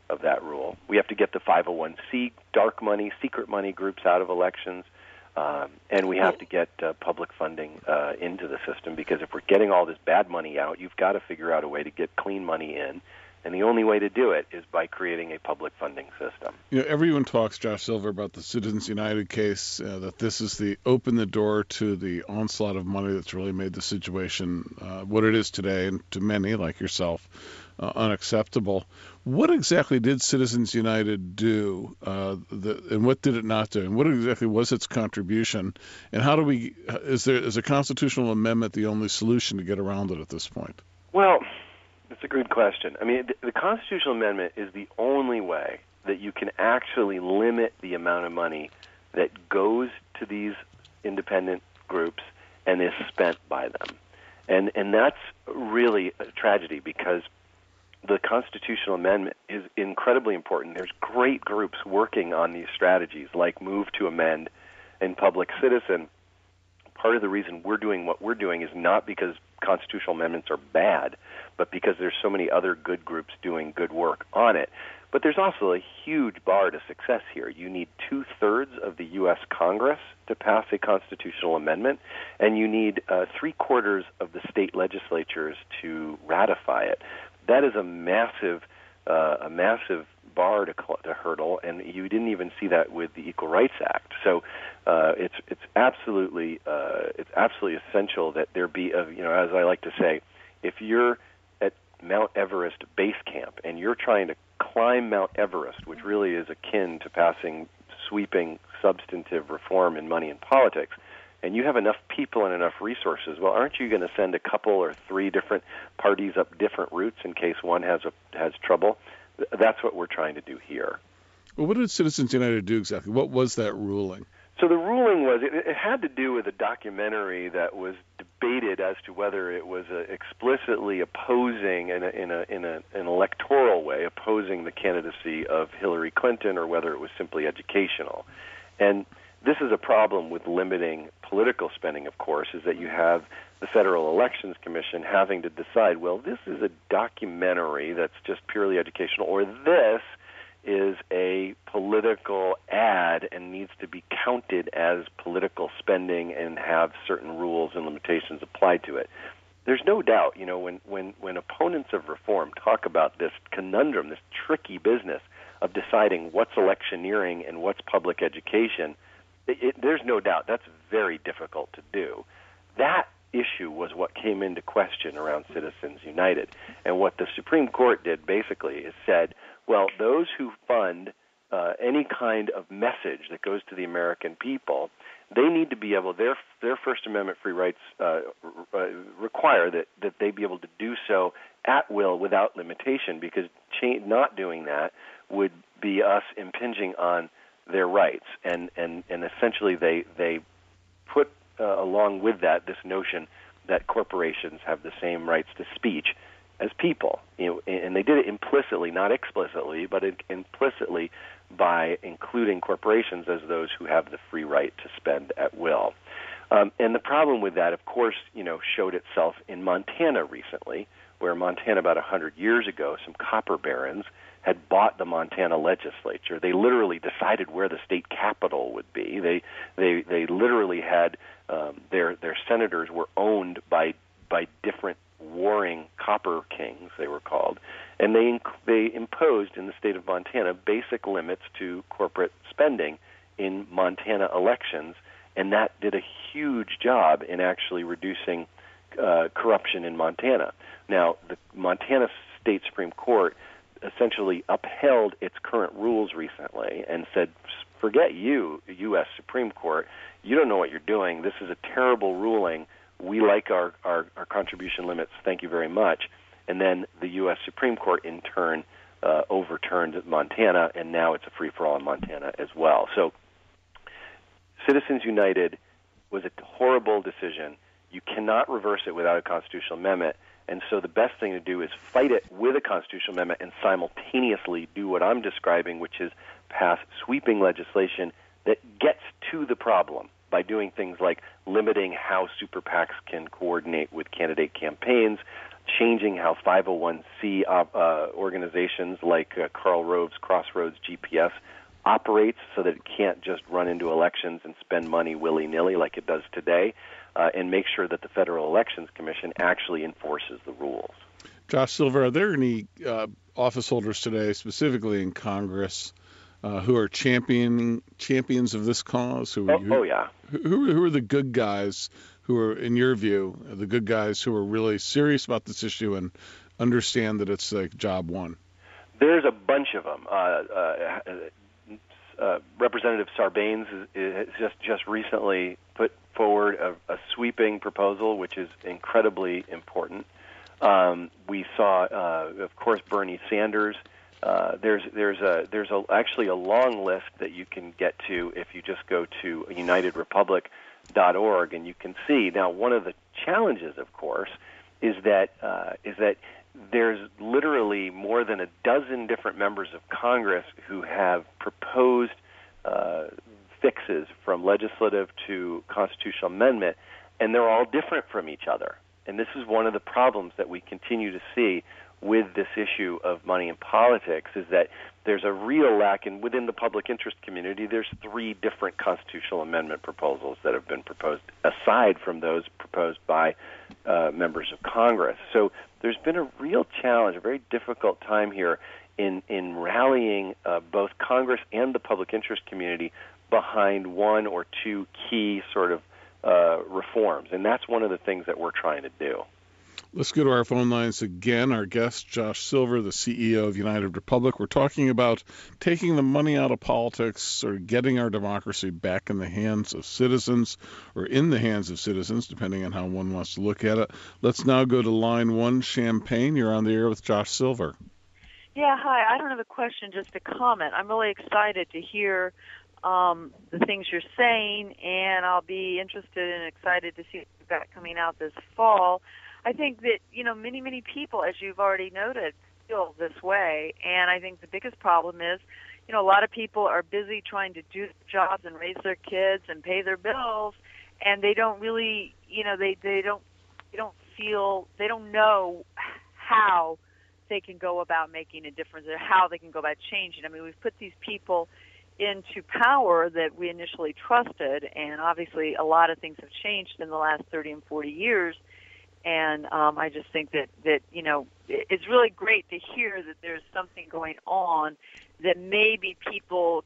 of that rule. We have to get the 501c, dark money, secret money groups out of elections, and we have to get public funding into the system, because if we're getting all this bad money out, you've got to figure out a way to get clean money in. And the only way to do it is by creating a public funding system. Everyone talks, Josh Silver, about the Citizens United case, that this is open the door to the onslaught of money that's really made the situation what it is today, and to many, like yourself, unacceptable. What exactly did Citizens United do, and what did it not do? And what exactly was its contribution? And how do we, is a constitutional amendment the only solution to get around it at this point? Well, it's a good question. I mean, the constitutional amendment is the only way that you can actually limit the amount of money that goes to these independent groups and is spent by them. And that's really a tragedy, because the constitutional amendment is incredibly important. There's great groups working on these strategies, like Move to Amend and Public Citizen. Part of the reason we're doing what we're doing is not because constitutional amendments are bad, but because there's so many other good groups doing good work on it. But there's also a huge bar to success here. You need 2/3 of the U.S. Congress to pass a constitutional amendment, and you need 3/4 of the state legislatures to ratify it. That is a massive bar to hurdle, and you didn't even see that with the Equal Rights Act. So it's absolutely essential that there be as I like to say, if you're at Mount Everest base camp and you're trying to climb Mount Everest, which really is akin to passing sweeping substantive reform in money and politics, and you have enough people and enough resources, well, aren't you going to send a couple or 3 different parties up different routes in case one has trouble? That's what we're trying to do here. Well, what did Citizens United do exactly? What was that ruling? So the ruling was, it had to do with a documentary that was debated as to whether it was explicitly opposing, in an electoral way, opposing the candidacy of Hillary Clinton, or whether it was simply educational. And this is a problem with limiting political spending, of course, is that you have the Federal Elections Commission having to decide, well, this is a documentary that's just purely educational, or this is a political ad and needs to be counted as political spending and have certain rules and limitations applied to it. There's no doubt, when opponents of reform talk about this conundrum, this tricky business of deciding what's electioneering and what's public education, there's no doubt that's very difficult to do. That issue was what came into question around Citizens United. And what the Supreme Court did basically is said, well, those who fund any kind of message that goes to the American people, they need to be able, their First Amendment free rights require that they be able to do so at will without limitation, because not doing that would be us impinging on their rights. And essentially they put along with that this notion that corporations have the same rights to speech as people, and they did it implicitly, not explicitly, but implicitly by including corporations as those who have the free right to spend at will. And the problem with that, of course, showed itself in Montana recently, where Montana about 100 years ago, some copper barons had bought the Montana legislature. They literally decided where the state capital would be. They literally had their senators were owned by different warring copper kings, they were called, and they imposed in the state of Montana basic limits to corporate spending in Montana elections, and that did a huge job in actually reducing corruption in Montana. Now, the Montana State Supreme Court essentially upheld its current rules recently and said, forget you, U.S. Supreme Court, you don't know what you're doing. This is a terrible ruling. We like our contribution limits. Thank you very much. And then the U.S. Supreme Court, in turn, overturned Montana, and now it's a free-for-all in Montana as well. So Citizens United was a horrible decision. You cannot reverse it without a constitutional amendment. And so the best thing to do is fight it with a constitutional amendment and simultaneously do what I'm describing, which is pass sweeping legislation that gets to the problem by doing things like limiting how super PACs can coordinate with candidate campaigns, changing how 501c organizations like Karl Rove's Crossroads GPS operates so that it can't just run into elections and spend money willy-nilly like it does today, and make sure that the Federal Elections Commission actually enforces the rules. Josh Silver, are there any office holders today, specifically in Congress, who are champions of this cause? Who are the good guys who are, in your view, the good guys who are really serious about this issue and understand that it's like job one? There's a bunch of them. Representative Sarbanes has just recently put forward a sweeping proposal, which is incredibly important. We saw, of course, Bernie Sanders. There's actually a long list that you can get to if you just go to UnitedRepublic.org, and you can see. Now, one of the challenges, of course, is that there's literally more than a dozen different members of Congress who have proposed fixes from legislative to constitutional amendment, and they're all different from each other. And this is one of the problems that we continue to see with this issue of money in politics, is that there's a real lack, and within the public interest community, there's 3 different constitutional amendment proposals that have been proposed, aside from those proposed by members of Congress. So there's been a real challenge, a very difficult time here in rallying both Congress and the public interest community behind one or two key sort of reforms, and that's one of the things that we're trying to do. Let's go to our phone lines again. Our guest, Josh Silver, the CEO of United Republic. We're talking about taking the money out of politics or getting our democracy back in the hands of citizens, or in the hands of citizens, depending on how one wants to look at it. Let's now go to line 1, Champaign. You're on the air with Josh Silver. Yeah, hi. I don't have a question, just a comment. I'm really excited to hear the things you're saying, and I'll be interested and excited to see what you've got coming out this fall. I think that, many, many people, as you've already noted, feel this way, and I think the biggest problem is, a lot of people are busy trying to do jobs and raise their kids and pay their bills, and they don't really, they don't know how they can go about making a difference or how they can go about changing. I mean, we've put these people into power that we initially trusted, and obviously a lot of things have changed in the last 30 and 40 years. And I just think that it's really great to hear that there's something going on that maybe people,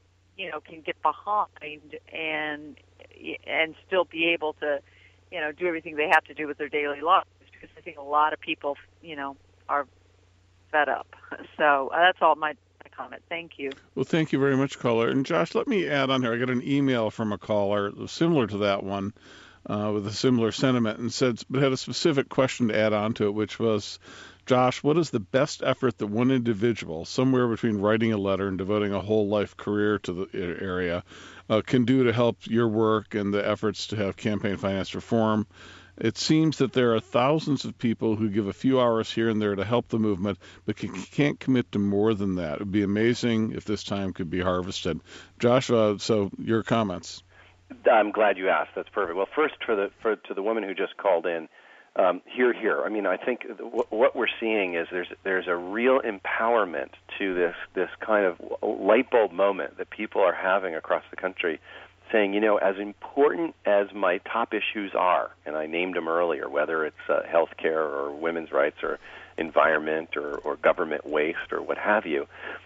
can get behind and still be able to, do everything they have to do with their daily lives. Because I think a lot of people, are fed up. So that's all my comment. Thank you. Well, thank you very much, caller. And Josh, let me add on here. I got an email from a caller similar to that one, with a similar sentiment, and but had a specific question to add on to it, which was, Josh, what is the best effort that one individual, somewhere between writing a letter and devoting a whole life career to the area, can do to help your work and the efforts to have campaign finance reform? It seems that there are thousands of people who give a few hours here and there to help the movement, but can't commit to more than that. It would be amazing if this time could be harvested. Josh, so your comments. I'm glad you asked. That's perfect. Well, first, to the woman who just called in, here. I mean, I think what we're seeing is there's a real empowerment to this kind of light bulb moment that people are having across the country, saying, as important as my top issues are, and I named them earlier, whether it's health care or women's rights or environment or government waste or what have you,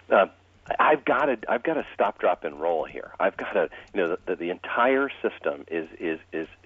I've got to stop, drop, and roll here. I've got to, the entire system is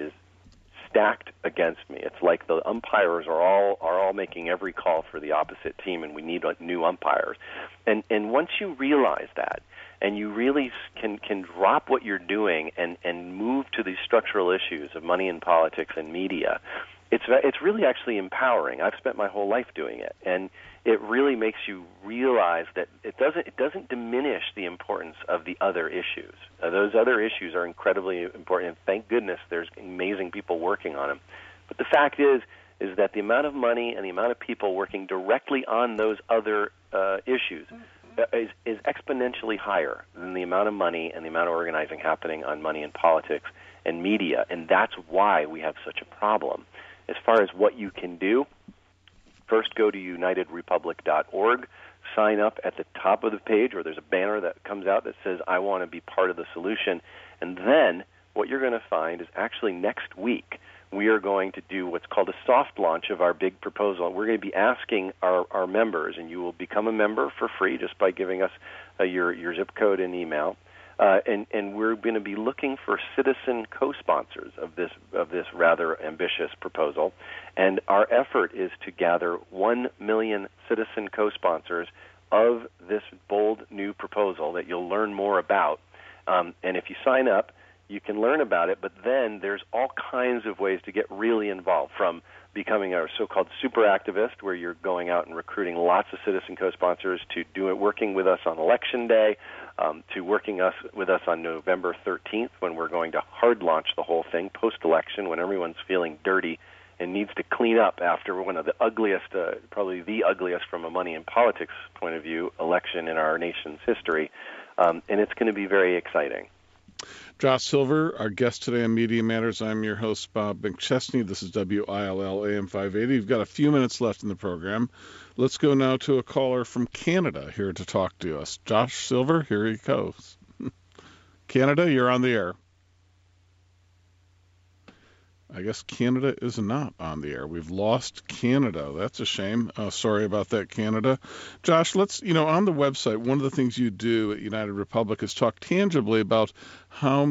stacked against me. It's like the umpires are all making every call for the opposite team, and we need new umpires. And once you realize that, and you really can drop what you're doing and move to these structural issues of money in politics and media, it's really actually empowering. I've spent my whole life doing it, and it really makes you realize that it doesn't diminish the importance of the other issues. Those other issues are incredibly important, and thank goodness there's amazing people working on them. But the fact is that the amount of money and the amount of people working directly on those other issues is exponentially higher than the amount of money and the amount of organizing happening on money in politics and media, and that's why we have such a problem. As far as what you can do, First, go to unitedrepublic.org, sign up at the top of the page, or there's a banner that comes out that says, I want to be part of the solution. And then what you're going to find is actually next week, we are going to do what's called a soft launch of our big proposal. We're going to be asking our members, and you will become a member for free just by giving us your zip code and email. And we're going to be looking for citizen co-sponsors of this rather ambitious proposal. And our effort is to gather 1 million citizen co-sponsors of this bold new proposal that you'll learn more about. And if you sign up, you can learn about it, but then there's all kinds of ways to get really involved, from becoming a so-called super activist, where you're going out and recruiting lots of citizen co-sponsors, to working with us on Election Day, to working with us on November 13th, when we're going to hard launch the whole thing post-election, when everyone's feeling dirty and needs to clean up after one of the ugliest, probably the ugliest from a money and politics point of view, election in our nation's history. And it's going to be very exciting. Josh Silver, our guest today on Media Matters. I'm your host, Bob McChesney. This is WILL AM 580. We've got a few minutes left in the program. Let's go now to a caller from Canada here to talk to us. Josh Silver, here he goes. Canada, you're on the air. I guess Canada is not on the air. We've lost Canada. That's a shame. Sorry about that, Canada. Josh, let's, on the website, one of the things you do at United Republic is talk tangibly about how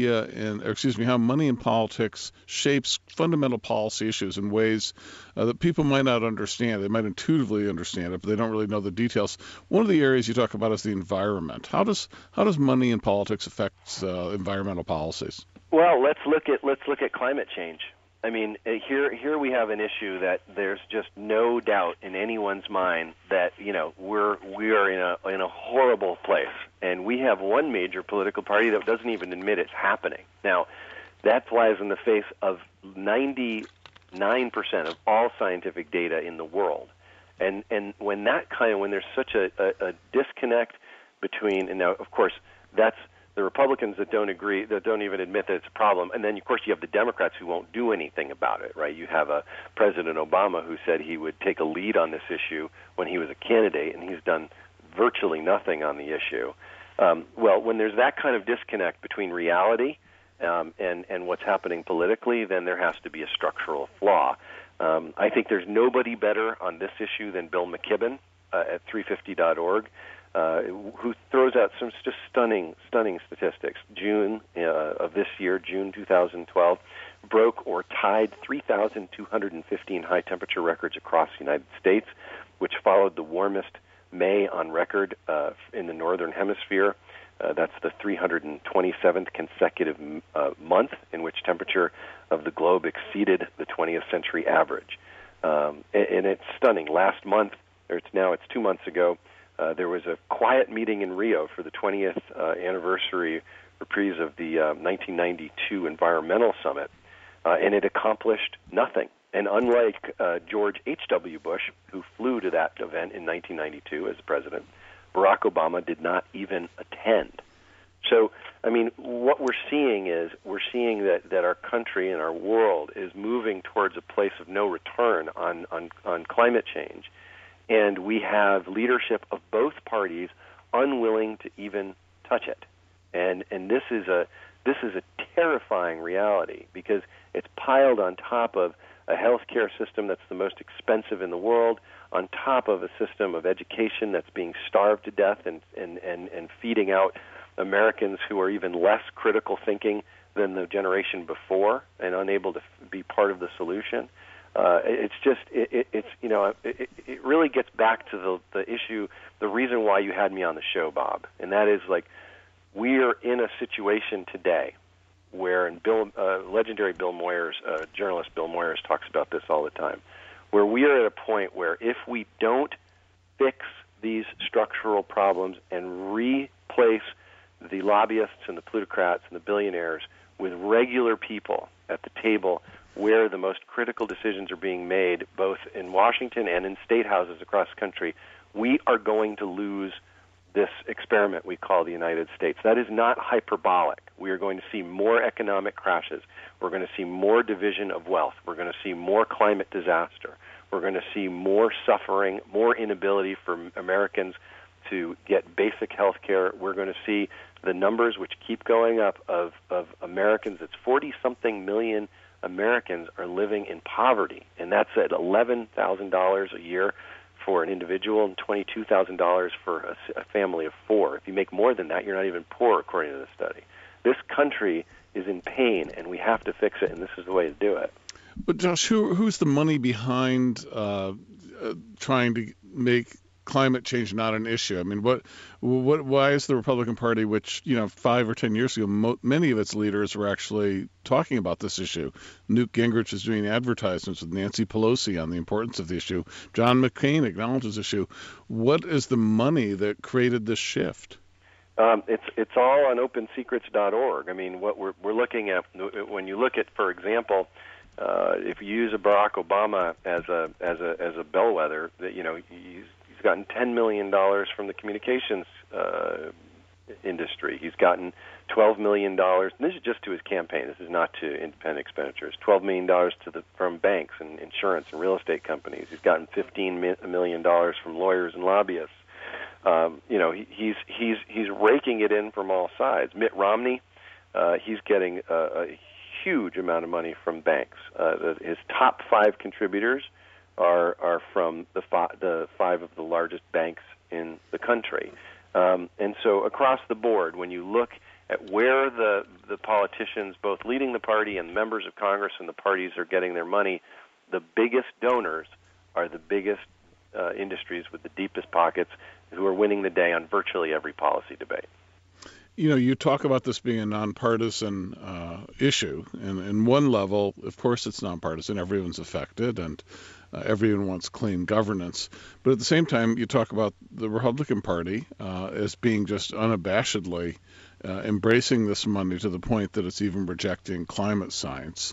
how money and politics shapes fundamental policy issues in ways that people might not understand. They might intuitively understand it, but they don't really know the details. One of the areas you talk about is the environment. How does money and politics affect environmental policies? Well, let's look at climate change. I mean, here we have an issue that there's just no doubt in anyone's mind that we are in a horrible place, and we have one major political party that doesn't even admit it's happening. Now, that flies in the face of 99% of all scientific data in the world, and when there's such a disconnect between, and now of course that's the Republicans that don't agree, that don't even admit that it's a problem. And then, of course, you have the Democrats who won't do anything about it, right? You have President Obama who said he would take a lead on this issue when he was a candidate, and he's done virtually nothing on the issue. Well, when there's that kind of disconnect between reality and what's happening politically, then there has to be a structural flaw. I think there's nobody better on this issue than Bill McKibben at 350.org. Who throws out some just stunning statistics. June of this year, June 2012, broke or tied 3,215 high-temperature records across the United States, which followed the warmest May on record in the Northern Hemisphere. That's the 327th consecutive month in which temperature of the globe exceeded the 20th century average. And it's stunning. Last month, it's 2 months ago, there was a quiet meeting in Rio for the 20th anniversary reprise of the 1992 Environmental Summit, and it accomplished nothing. And unlike George H.W. Bush, who flew to that event in 1992 as president, Barack Obama did not even attend. So, I mean, what we're seeing that our country and our world is moving towards a place of no return on climate change. And we have leadership of both parties unwilling to even touch it. And this is a terrifying reality, because it's piled on top of a healthcare system that's the most expensive in the world, on top of a system of education that's being starved to death and feeding out Americans who are even less critical thinking than the generation before and unable to be part of the solution. It really gets back to the issue, the reason why you had me on the show, Bob, and that is, like, we are in a situation today where, and legendary Bill Moyers, journalist Bill Moyers talks about this all the time, where we are at a point where if we don't fix these structural problems and replace the lobbyists and the plutocrats and the billionaires with regular people at the table where the most critical decisions are being made, both in Washington and in state houses across the country, we are going to lose this experiment we call the United States. That is not hyperbolic. We are going to see more economic crashes. We're going to see more division of wealth. We're going to see more climate disaster. We're going to see more suffering, more inability for Americans to get basic health care. We're going to see the numbers which keep going up of Americans. It's 40-something million Americans are living in poverty, and that's at $11,000 a year for an individual and $22,000 for a family of four. If you make more than that, you're not even poor, according to the study. This country is in pain, and we have to fix it, and this is the way to do it. But Josh, who's the money behind trying to make climate change not an issue? I mean, why is the Republican Party, which 5 or 10 years ago, many of its leaders were actually talking about this issue? Newt Gingrich is doing advertisements with Nancy Pelosi on the importance of the issue. John McCain acknowledges the issue. What is the money that created this shift? It's all on OpenSecrets.org. I mean, what we're looking at when you look at, for example, if you use a Barack Obama as a bellwether, that he's gotten $10 million from the communications industry. He's gotten $12 million. And this is just to his campaign. This is not to independent expenditures. $12 million from banks and insurance and real estate companies. He's gotten $15 million from lawyers and lobbyists. He's raking it in from all sides. Mitt Romney, he's getting a huge amount of money from banks. His top 5 contributors are from the 5 of the largest banks in the country. And so across the board, when you look at where the politicians, both leading the party and members of Congress and the parties, are getting their money, the biggest donors are the biggest industries with the deepest pockets, who are winning the day on virtually every policy debate. You talk about this being a nonpartisan issue, and in one level, of course, it's nonpartisan. Everyone's affected, and everyone wants clean governance. But at the same time, you talk about the Republican Party as being just unabashedly embracing this money to the point that it's even rejecting climate science.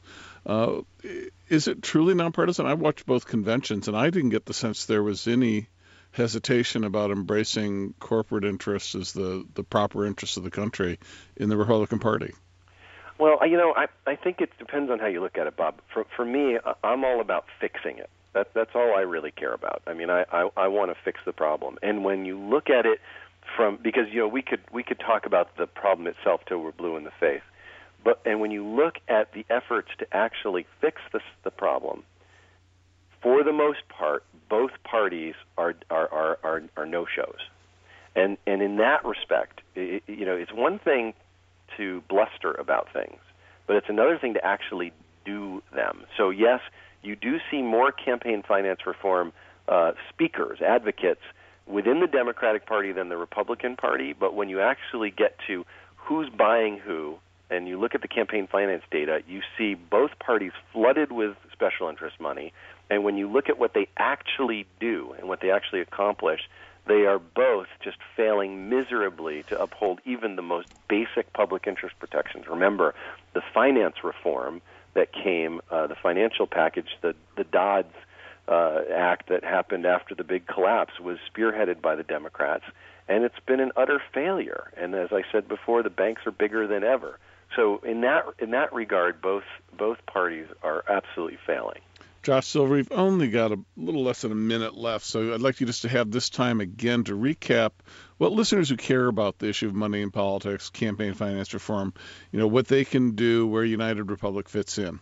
Is it truly nonpartisan? I watched both conventions, and I didn't get the sense there was any hesitation about embracing corporate interests as the proper interests of the country in the Republican Party. Well, I think it depends on how you look at it, Bob. For me, I'm all about fixing it. That's all I really care about. I mean, I want to fix the problem. And when you look at it because we could talk about the problem itself till we're blue in the face. And when you look at the efforts to actually fix the problem, for the most part, both parties are no-shows, and in that respect, it's one thing to bluster about things, but it's another thing to actually do them. So yes, you do see more campaign finance reform speakers, advocates within the Democratic Party than the Republican Party, but when you actually get to who's buying who, and you look at the campaign finance data, you see both parties flooded with special interest money. And when you look at what they actually do and what they actually accomplish, they are both just failing miserably to uphold even the most basic public interest protections. Remember, the finance reform that came, the financial package, the Dodds Act that happened after the big collapse, was spearheaded by the Democrats, and it's been an utter failure. And as I said before, the banks are bigger than ever. So in that regard, both parties are absolutely failing. Josh Silver, we've only got a little less than a minute left, so I'd like you just to have this time again to recap what listeners who care about the issue of money in politics, campaign finance reform, what they can do, where United Republic fits in.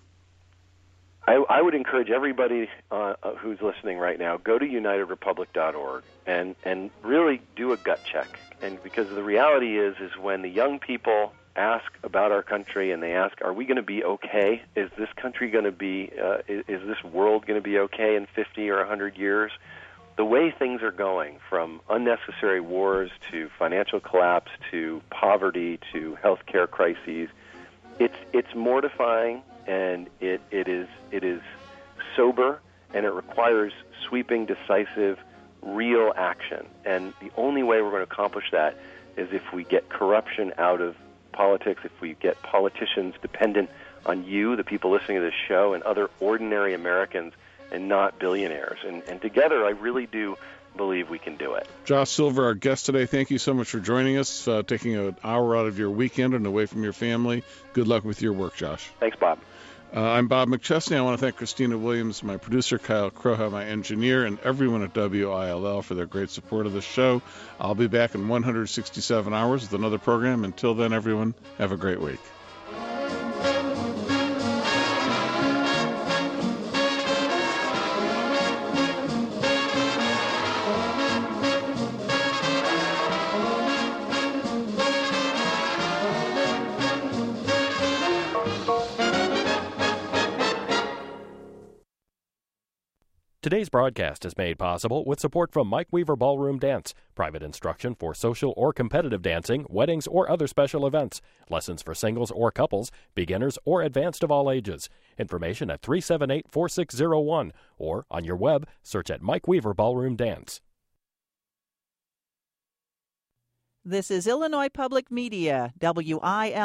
I would encourage everybody who's listening right now, go to UnitedRepublic.org and really do a gut check. And because the reality is when the young people ask about our country and they ask, are we going to be okay? Is this country going to be, is this world going to be okay in 50 or 100 years? The way things are going, from unnecessary wars to financial collapse to poverty to healthcare crises, it's mortifying, and it is sober, and it requires sweeping, decisive, real action. And the only way we're going to accomplish that is if we get corruption out of politics, if we get politicians dependent on you, the people listening to this show, and other ordinary Americans, and not billionaires. And together, I really do believe we can do it. Josh Silver, our guest today, thank you so much for joining us, taking an hour out of your weekend and away from your family. Good luck with your work, Josh. Thanks, Bob. I'm Bob McChesney. I want to thank Christina Williams, my producer, Kyle Croha, my engineer, and everyone at WILL for their great support of the show. I'll be back in 167 hours with another program. Until then, everyone, have a great week. Today's broadcast is made possible with support from Mike Weaver Ballroom Dance, private instruction for social or competitive dancing, weddings, or other special events, lessons for singles or couples, beginners or advanced of all ages. Information at 378-4601 or on your web, search at Mike Weaver Ballroom Dance. This is Illinois Public Media, WIL.